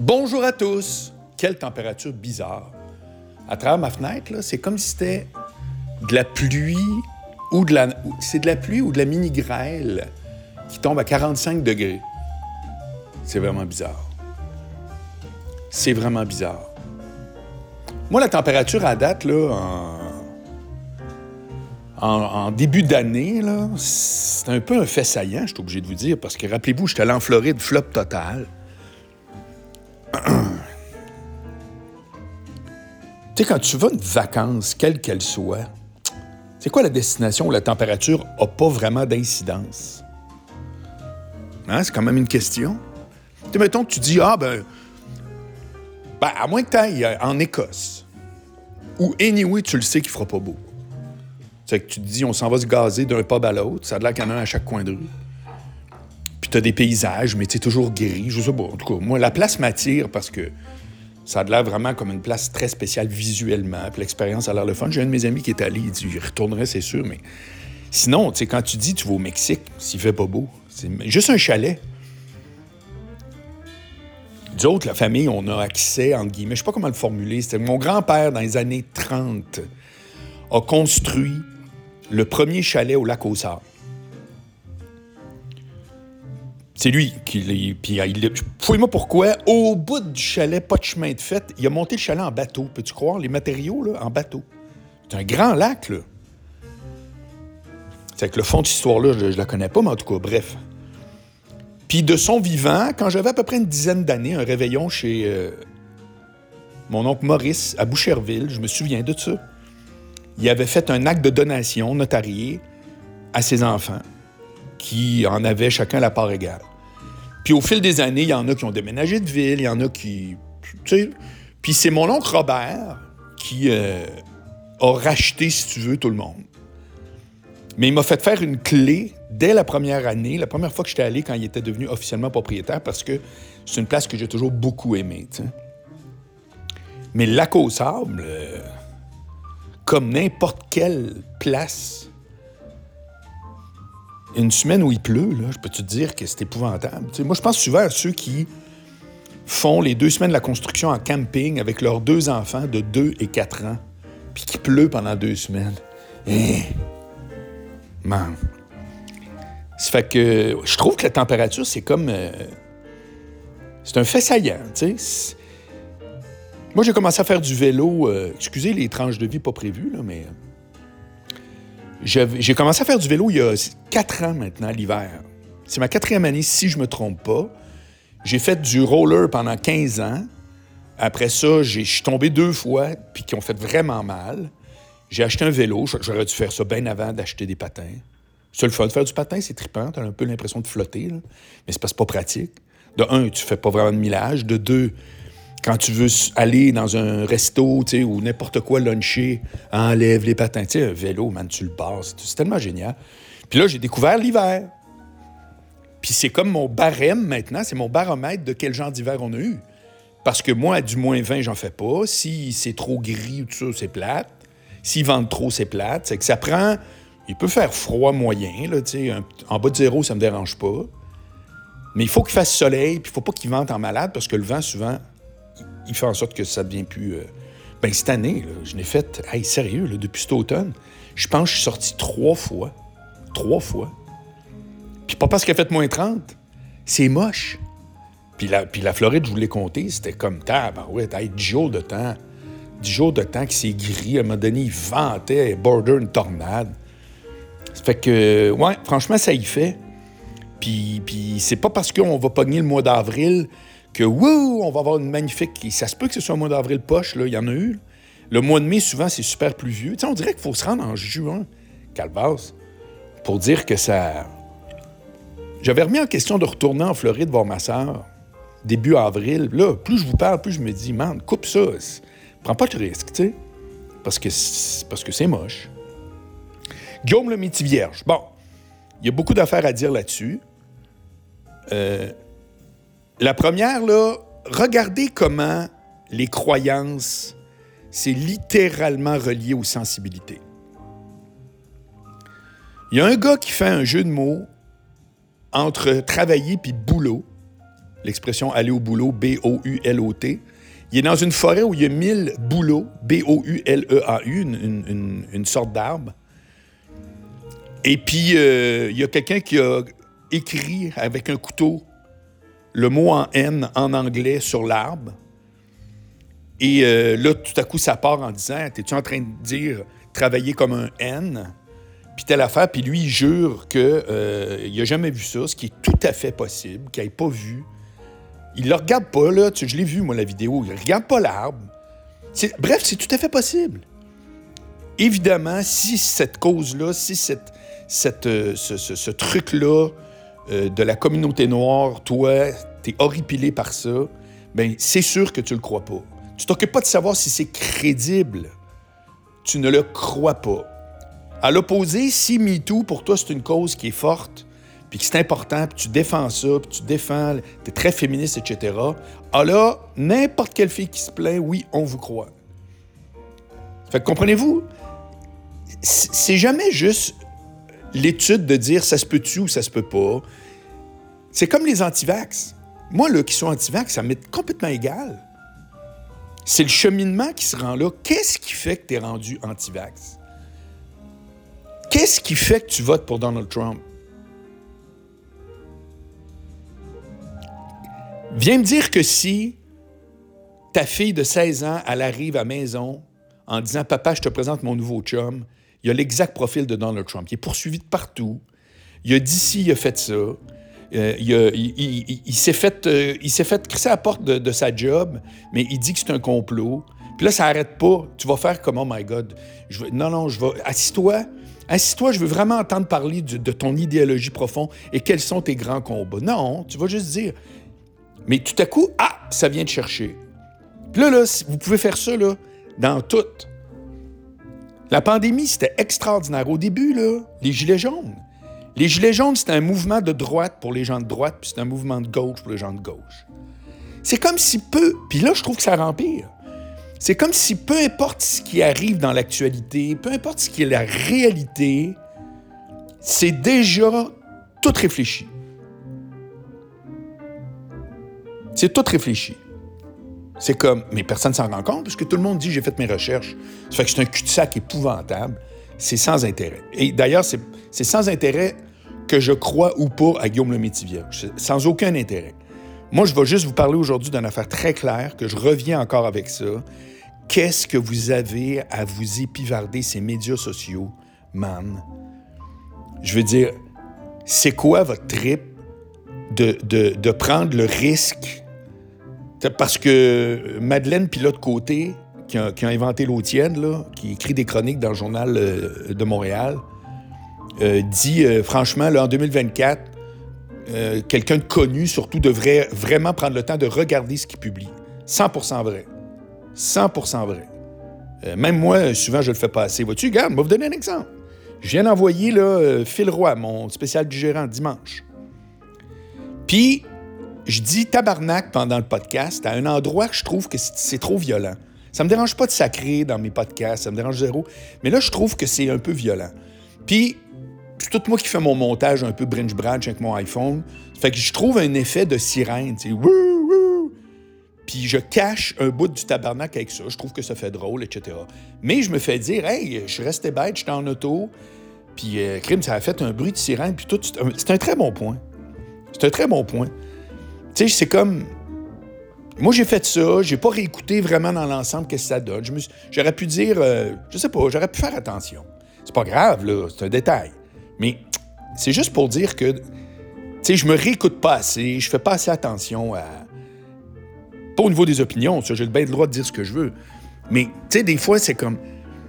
Bonjour à tous! Quelle température bizarre. À travers ma fenêtre, là, c'est comme si c'était de la pluie ou de la... C'est de la pluie ou de la mini-grêle qui tombe à 45 degrés. C'est vraiment bizarre. C'est vraiment bizarre. Moi, la température à date, là, en début d'année, là, c'est un peu un fait saillant, je suis obligé de vous dire, parce que rappelez-vous, j'étais allé en Floride, flop total. Tu sais, quand tu vas une vacance, quelle qu'elle soit, c'est quoi la destination où la température n'a pas vraiment d'incidence? Hein? C'est quand même une question. Tu sais, mettons que tu dis, à moins que tu ailles en Écosse, où anyway, tu le sais qu'il fera pas beau. C'est que tu te dis, on s'en va se gazer d'un pub à l'autre, ça a l'air qu'il y en a un à chaque coin de rue. Puis tu as des paysages, mais c'est toujours gris, je sais pas. En tout cas, moi, la place m'attire parce que ça a l'air vraiment comme une place très spéciale visuellement. Puis l'expérience a l'air le fun. J'ai un de mes amis qui est allé, il dit, il retournerait, c'est sûr, mais sinon, tu sais, quand tu dis tu vas au Mexique, s'il fait pas beau, c'est juste un chalet. Nous autres, la famille, on a accès, entre guillemets, je sais pas comment le formuler, c'était mon grand-père, dans les années 30, a construit le premier chalet au Lac-aux-Sables. C'est lui qui... Puis, fouille-moi pourquoi, au bout du chalet, pas de chemin de fait, il a monté le chalet en bateau. Peux-tu croire, les matériaux, là, en bateau? C'est un grand lac, là. C'est que le fond de cette histoire-là, je la connais pas, mais en tout cas, bref. Puis de son vivant, quand j'avais à peu près une dizaine d'années, un réveillon chez mon oncle Maurice, à Boucherville, je me souviens de ça, il avait fait un acte de donation notarié à ses enfants, qui en avaient chacun la part égale. Puis au fil des années, il y en a qui ont déménagé de ville, il y en a qui... Tu sais, puis c'est mon oncle Robert qui a racheté, si tu veux, tout le monde. Mais il m'a fait faire une clé dès la première année, la première fois que j'étais allé quand il était devenu officiellement propriétaire, parce que c'est une place que j'ai toujours beaucoup aimée, tu sais. Mais le Lac-aux-Sables, comme n'importe quelle place... Une semaine où il pleut, là, je peux te dire que c'est épouvantable. Tu sais, moi, je pense souvent à ceux qui font les 2 semaines de la construction en camping avec leurs 2 enfants de 2 et 4 ans, puis qu'il pleut pendant 2 semaines. Man. Ça fait que je trouve que la température, c'est comme... c'est un fait saillant, tu sais. Moi, j'ai commencé à faire du vélo... excusez les tranches de vie pas prévues, là, mais... J'ai commencé à faire du vélo il y a 4 ans maintenant, l'hiver. C'est ma 4e année, si je me trompe pas. J'ai fait du roller pendant 15 ans. Après ça, je suis tombé 2 fois, puis qui ont fait vraiment mal. J'ai acheté un vélo. J'aurais dû faire ça bien avant d'acheter des patins. C'est le fun de faire du patin, c'est trippant. T'as un peu l'impression de flotter, là. Mais c'est pas pratique. De 1, tu fais pas vraiment de millage. De 2... Quand tu veux aller dans un resto, tu sais, ou n'importe quoi luncher, enlève les patins. Tu sais, un vélo, man, tu le barres. C'est tellement génial. Puis là, j'ai découvert l'hiver. Puis c'est comme mon barème maintenant, c'est mon baromètre de quel genre d'hiver on a eu. Parce que moi, du moins 20, j'en fais pas. Si c'est trop gris ou tout ça, c'est plate. S'il vente trop, c'est plate. C'est que ça prend... Il peut faire froid moyen, là, tu sais. En bas de 0, ça me dérange pas. Mais il faut qu'il fasse soleil, puis il faut pas qu'il vente en malade, parce que le vent, souvent... il fait en sorte que ça devient plus... cette année, là, je l'ai fait... Hey, sérieux, là, depuis cet automne, je pense que je suis sorti 3 fois. 3 fois. Puis pas parce qu'il a fait moins 30. C'est moche. Puis la Floride, je vous l'ai compté, c'était comme... ouais, 10 jours de temps. 10 jours de temps que c'est gris. À un moment donné, il ventait, border une tornade. Ça fait que... Ouais, franchement, ça y fait. Puis c'est pas parce qu'on va pogner le mois d'avril... que, wouh, on va avoir une magnifique... Ça se peut que ce soit un mois d'avril poche, là, il y en a eu. Le mois de mai, souvent, c'est super pluvieux. Tu sais, on dirait qu'il faut se rendre en juin, calvasse, pour dire que ça... J'avais remis en question de retourner en Floride voir ma sœur, début avril. Là, plus je vous parle, plus je me dis, man, coupe ça. Prends pas de risque, tu sais, parce que c'est moche. Guillaume le Métis-Vierge. Bon, il y a beaucoup d'affaires à dire là-dessus. La première, là, regardez comment les croyances, c'est littéralement relié aux sensibilités. Il y a un gars qui fait un jeu de mots entre travailler puis boulot. l'expression « aller au boulot », B-O-U-L-O-T. Il est dans une forêt où il y a 1000 bouleaux, B-O-U-L-E-A-U, une sorte d'arbre. Et puis, il y a quelqu'un qui a écrit avec un couteau le mot en N en anglais sur l'arbre. Et là, tout à coup, ça part en disant « T'es-tu en train de dire travailler comme un N? » Puis telle affaire. Puis lui, il jure qu'il n'a jamais vu ça, ce qui est tout à fait possible, qu'il n'ait pas vu. Il ne le regarde pas, là. Je l'ai vu, moi, la vidéo. Il ne regarde pas l'arbre. Bref, c'est tout à fait possible. Évidemment, si cette cause-là, si ce truc-là de la communauté noire, toi, t'es horripilé par ça, bien, c'est sûr que tu le crois pas. Tu t'occupes pas de savoir si c'est crédible. Tu ne le crois pas. À l'opposé, si MeToo, pour toi, c'est une cause qui est forte, puis que c'est important, puis tu défends ça, puis tu défends, t'es très féministe, etc., là, n'importe quelle fille qui se plaint, oui, on vous croit. Fait que comprenez-vous, c'est jamais juste l'étude de dire ça se peut-tu ou ça se peut pas. C'est comme les antivax. Moi, là, qui sont antivax, ça m'est complètement égal. C'est le cheminement qui se rend là. Qu'est-ce qui fait que tu es rendu antivax? Qu'est-ce qui fait que tu votes pour Donald Trump? Viens me dire que si ta fille de 16 ans, elle arrive à la maison en disant « Papa, je te présente mon nouveau chum », il a l'exact profil de Donald Trump. Il est poursuivi de partout. Il a dit ci, il a fait ça. Il s'est fait crisser à la porte de sa job, mais il dit que c'est un complot. Puis là, ça n'arrête pas. Tu vas faire comme « Oh my God! » Non, je vais... Assis-toi, je veux vraiment entendre parler de ton idéologie profonde et quels sont tes grands combats. Non, tu vas juste dire... Mais tout à coup, ça vient te chercher. Puis là, vous pouvez faire ça là, dans tout. La pandémie, c'était extraordinaire. Au début, là, les Gilets jaunes. Les Gilets jaunes, c'était un mouvement de droite pour les gens de droite, puis c'était un mouvement de gauche pour les gens de gauche. C'est comme si puis là, je trouve que ça rempire. C'est comme si peu importe ce qui arrive dans l'actualité, peu importe ce qui est la réalité, c'est déjà tout réfléchi. C'est tout réfléchi. C'est comme, mais personne ne s'en rend compte, parce que tout le monde dit « j'ai fait mes recherches ». Ça fait que c'est un cul-de-sac épouvantable. C'est sans intérêt. Et d'ailleurs, c'est sans intérêt que je crois ou pas à Guillaume Lemaitre-Vierge. Sans aucun intérêt. Moi, je vais juste vous parler aujourd'hui d'une affaire très claire, que je reviens encore avec ça. Qu'est-ce que vous avez à vous épivarder ces médias sociaux, man? Je veux dire, c'est quoi votre trip de prendre le risque? Parce que Madeleine Pilote-Côté, qui a inventé l'eau tiède, là, qui écrit des chroniques dans le journal de Montréal, dit, franchement, là, en 2024, quelqu'un de connu, surtout, devrait vraiment prendre le temps de regarder ce qu'il publie. 100% vrai. 100% vrai. Même moi, souvent, je le fais pas assez. Vois-tu, regarde, je vais vous donner un exemple. Je viens d'envoyer là, Phil Roy, mon spécial du gérant, dimanche. Puis, je dis tabarnak pendant le podcast à un endroit que je trouve que c'est trop violent. Ça me dérange pas de sacrer dans mes podcasts, ça me dérange zéro. Mais là, je trouve que c'est un peu violent. Puis, c'est tout moi qui fais mon montage un peu brinch-branch avec mon iPhone. Fait que je trouve un effet de sirène, tu sais, wouh, wouh. Puis je cache un bout du tabarnak avec ça. Je trouve que ça fait drôle, etc. Mais je me fais dire, hey, je suis resté bête, j'étais en auto. Puis, crime, ça a fait un bruit de sirène. Puis tout, c'est un très bon point. C'est un très bon point. Tu sais, c'est comme... Moi, j'ai fait ça, j'ai pas réécouté vraiment dans l'ensemble qu'est-ce que ça donne. J'aurais pu dire, je sais pas, j'aurais pu faire attention. C'est pas grave, là, c'est un détail. Mais c'est juste pour dire que, tu sais, je me réécoute pas assez, je fais pas assez attention à... Pas au niveau des opinions, ça, j'ai le droit de dire ce que je veux. Mais, tu sais, des fois, c'est comme...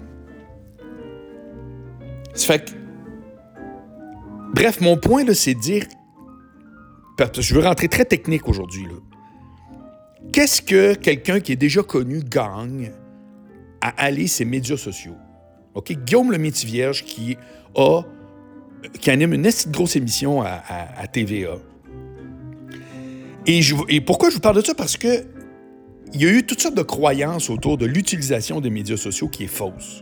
Ça fait que... Bref, mon point, là, c'est de dire... Je veux rentrer très technique aujourd'hui, là. Qu'est-ce que quelqu'un qui est déjà connu gagne à aller ses médias sociaux? OK? Guillaume Lemaitre-Vierge qui anime une grosse émission à TVA. Et pourquoi je vous parle de ça? Parce que il y a eu toutes sortes de croyances autour de l'utilisation des médias sociaux qui est fausse.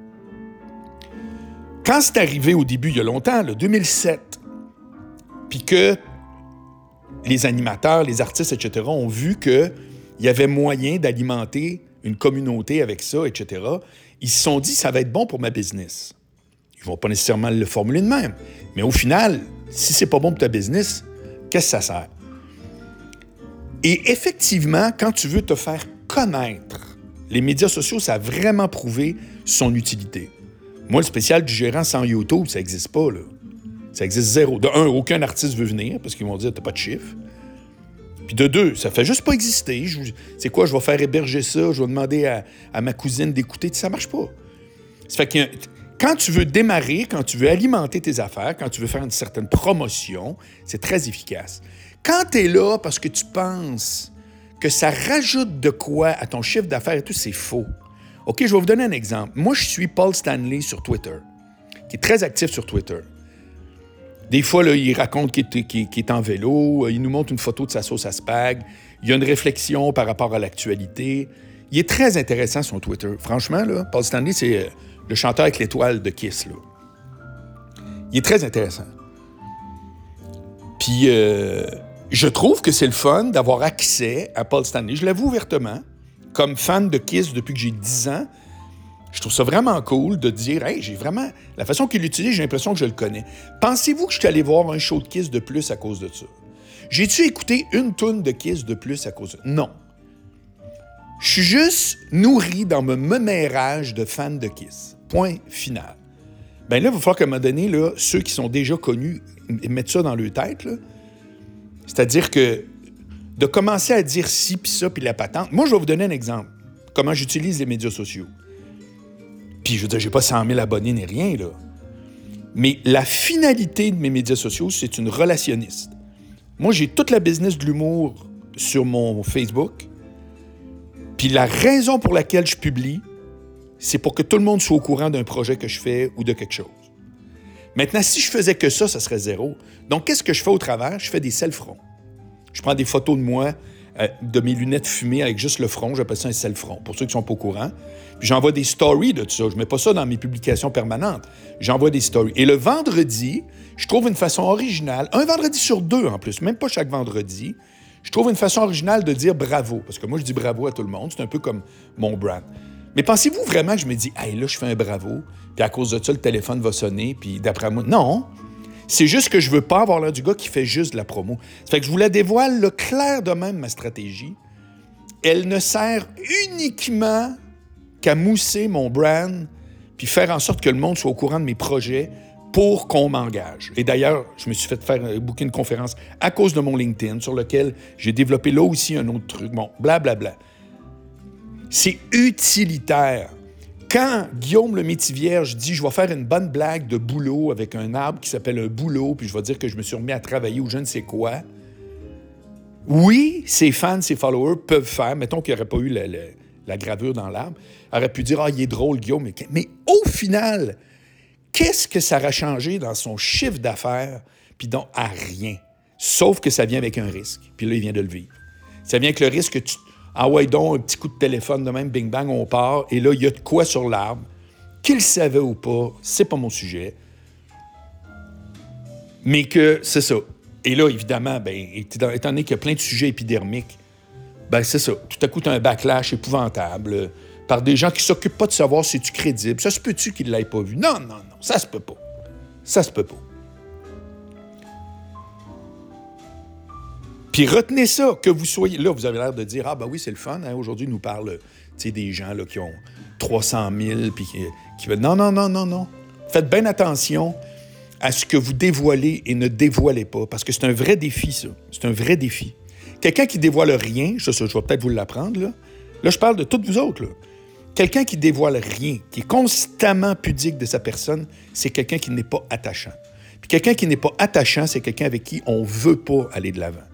Quand c'est arrivé au début, il y a longtemps, là, 2007, puis que les animateurs, les artistes, etc., ont vu qu'il y avait moyen d'alimenter une communauté avec ça, etc., ils se sont dit, ça va être bon pour ma business. Ils ne vont pas nécessairement le formuler de même. Mais au final, si c'est pas bon pour ta business, qu'est-ce que ça sert? Et effectivement, quand tu veux te faire connaître, les médias sociaux, ça a vraiment prouvé son utilité. Moi, le spécial du gérant sans YouTube, ça n'existe pas, là. Ça existe zéro. De un, aucun artiste veut venir parce qu'ils vont dire « t'as pas de chiffre ». Puis de deux, ça fait juste pas exister. C'est quoi, je vais faire héberger ça, je vais demander à ma cousine d'écouter. Ça marche pas. Ça fait que quand tu veux démarrer, quand tu veux alimenter tes affaires, quand tu veux faire une certaine promotion, c'est très efficace. Quand tu es là parce que tu penses que ça rajoute de quoi à ton chiffre d'affaires et tout, c'est faux. OK, je vais vous donner un exemple. Moi, je suis Paul Stanley sur Twitter, qui est très actif sur Twitter. Des fois, là, il raconte qu'il est en vélo, il nous montre une photo de sa sauce à spag, il y a une réflexion par rapport à l'actualité. Il est très intéressant, son Twitter. Franchement, là, Paul Stanley, c'est le chanteur avec l'étoile de Kiss. Là. Il est très intéressant. Puis, je trouve que c'est le fun d'avoir accès à Paul Stanley. Je l'avoue ouvertement, comme fan de Kiss depuis que j'ai 10 ans, je trouve ça vraiment cool de dire « Hey, j'ai vraiment... » La façon qu'il l'utilise, j'ai l'impression que je le connais. Pensez-vous que je suis allé voir un show de Kiss de plus à cause de ça? J'ai-tu écouté une toune de Kiss de plus à cause de ça? Non. Je suis juste nourri dans mon mémérage de fan de Kiss. Point final. Bien là, il va falloir qu'à un moment donné, là, ceux qui sont déjà connus mettent ça dans leur tête. Là. C'est-à-dire que de commencer à dire ci, puis ça, puis la patente... Moi, je vais vous donner un exemple. Comment j'utilise les médias sociaux. Puis, je veux dire, j'ai pas 100 000 abonnés ni rien, là. Mais la finalité de mes médias sociaux, c'est une relationniste. Moi, j'ai toute la business de l'humour sur mon Facebook. Puis la raison pour laquelle je publie, c'est pour que tout le monde soit au courant d'un projet que je fais ou de quelque chose. Maintenant, si je faisais que ça serait zéro. Donc, qu'est-ce que je fais au travers? Je fais des self-front. Je prends des photos de moi, de mes lunettes fumées avec juste le front. J'appelle ça un self-front, pour ceux qui ne sont pas au courant. Puis j'envoie des stories de tout ça. Je ne mets pas ça dans mes publications permanentes. J'envoie des stories. Et le vendredi, je trouve une façon originale, un vendredi sur deux en plus, même pas chaque vendredi, je trouve une façon originale de dire bravo. Parce que moi, je dis bravo à tout le monde. C'est un peu comme mon brand. Mais pensez-vous vraiment que je me dis « Hey, là, je fais un bravo, puis à cause de ça, le téléphone va sonner, puis d'après moi... » Non! C'est juste que je veux pas avoir l'air du gars qui fait juste de la promo. Ça fait que je vous la dévoile, là, clair de même, ma stratégie. Elle ne sert uniquement qu'à mousser mon brand puis faire en sorte que le monde soit au courant de mes projets pour qu'on m'engage. Et d'ailleurs, je me suis fait faire booker une conférence à cause de mon LinkedIn sur lequel j'ai développé là aussi un autre truc. Bon, blablabla. C'est utilitaire. Quand Guillaume le Métivierge dit « Je vais faire une bonne blague de boulot avec un arbre qui s'appelle un bouleau, puis je vais dire que je me suis remis à travailler ou je ne sais quoi », oui, ses fans, ses followers peuvent faire, mettons qu'il n'y aurait pas eu la gravure dans l'arbre, aurait pu dire « Ah, il est drôle, Guillaume. » Mais au final, qu'est-ce que ça aurait changé dans son chiffre d'affaires? Puis donc, à rien. Sauf que ça vient avec un risque. Puis là, il vient de le vivre. Ça vient avec le risque que tu... Ah ouais, donc, un petit coup de téléphone de même, bing bang, on part. Et là, il y a de quoi sur l'arbre. Qu'il savait ou pas, c'est pas mon sujet. Mais que c'est ça. Et là, évidemment, ben, étant donné qu'il y a plein de sujets épidermiques, ben c'est ça. Tout à coup, tu as un backlash épouvantable par des gens qui ne s'occupent pas de savoir si tu es crédible. Ça se peut-tu qu'ils ne l'aient pas vu? Non, non, non, ça se peut pas. Ça se peut pas. Puis retenez ça, que vous soyez... Là, vous avez l'air de dire « Ah, ben oui, c'est le fun. Hein? Aujourd'hui, nous parle des gens là, qui ont 300 000 puis qui veulent... » Non, non, non, non, non. Faites bien attention à ce que vous dévoilez et ne dévoilez pas, parce que c'est un vrai défi, ça. C'est un vrai défi. Quelqu'un qui dévoile rien, ça, je vais peut-être vous l'apprendre, là. Là, je parle de toutes vous autres, là. Quelqu'un qui dévoile rien, qui est constamment pudique de sa personne, c'est quelqu'un qui n'est pas attachant. Puis quelqu'un qui n'est pas attachant, c'est quelqu'un avec qui on ne veut pas aller de l'avant.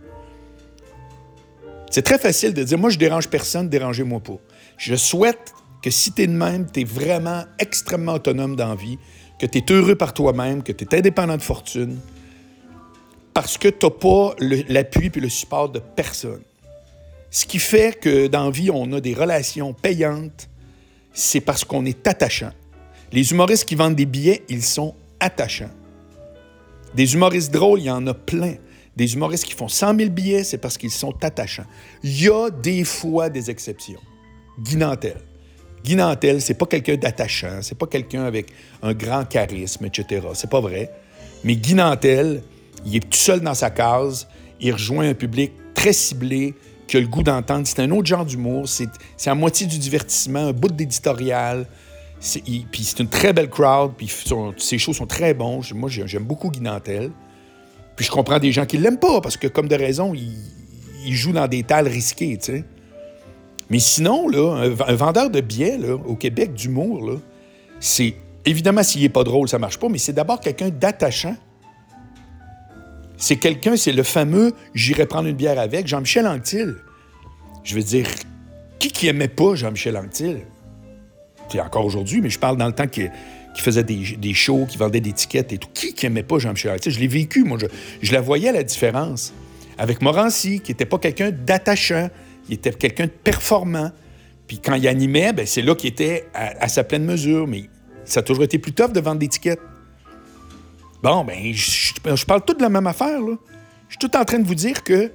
C'est très facile de dire « Moi, je dérange personne, dérangez-moi pas ». Je souhaite que si tu es de même, tu es vraiment extrêmement autonome dans la vie, que tu es heureux par toi-même, que tu es indépendant de fortune, parce que tu n'as pas l'appui et le support de personne. Ce qui fait que dans la vie, on a des relations payantes, c'est parce qu'on est attachant. Les humoristes qui vendent des billets, ils sont attachants. Des humoristes drôles, il y en a plein. des humoristes qui font 100 000 billets, c'est parce qu'ils sont attachants. Il y a des fois des exceptions. Guy Nantel. Guy Nantel, c'est pas quelqu'un d'attachant, c'est pas quelqu'un avec un grand charisme, etc. C'est pas vrai. Mais Guy Nantel, il est tout seul dans sa case, il rejoint un public très ciblé, qui a le goût d'entendre. C'est un autre genre d'humour, c'est à moitié du divertissement, un bout d'éditorial. Puis c'est une très belle crowd, puis ses shows sont très bons. Moi, j'aime beaucoup Guy Nantel. Puis je comprends des gens qui l'aiment pas, parce que comme de raison, il joue dans des tales risquées, tu sais. Mais sinon, là, un vendeur de billets là, au Québec d'humour, là, c'est... Évidemment, s'il n'est pas drôle, ça ne marche pas, mais c'est d'abord quelqu'un d'attachant. C'est quelqu'un, c'est le fameux « j'irai prendre une bière avec », Jean-Michel Anctil. Je veux dire, qui aimait pas Jean-Michel Anctil? C'est encore aujourd'hui, mais je parle dans le temps qu'il faisait des shows, qu'il vendait des tickets et tout. Qui aimait pas Jean-Michel Anctil? Je l'ai vécu, moi. Je la voyais, la différence. Avec Morancy, qui n'était pas quelqu'un d'attachant. Il était quelqu'un de performant. Puis quand il animait, ben c'est là qu'il était à sa pleine mesure. Mais ça a toujours été plus tough de vendre des tickets. Bon, ben je parle tout de la même affaire, là. Je suis tout en train de vous dire que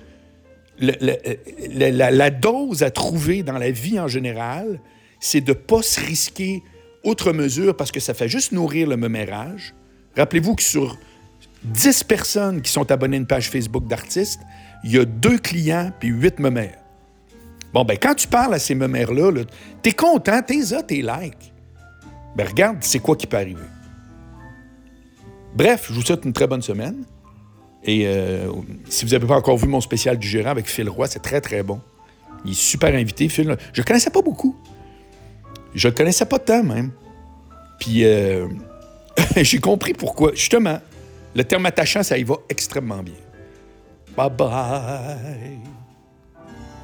la dose à trouver dans la vie en général, c'est de ne pas se risquer outre mesure parce que ça fait juste nourrir le mémérage. Rappelez-vous que sur 10 personnes qui sont abonnées à une page Facebook d'artistes, il y a 2 clients puis 8 mémères. Bon, ben quand tu parles à ces mémères-là, là, t'es content, t'es likes. Ben regarde, c'est quoi qui peut arriver. Bref, je vous souhaite une très bonne semaine. Et si vous n'avez pas encore vu mon spécial du gérant avec Phil Roy, c'est très, très bon. Il est super invité, Phil. Je le connaissais pas beaucoup. Je le connaissais pas tant, même. Puis, j'ai compris pourquoi. Justement, le terme attachant, ça y va extrêmement bien. Bye-bye.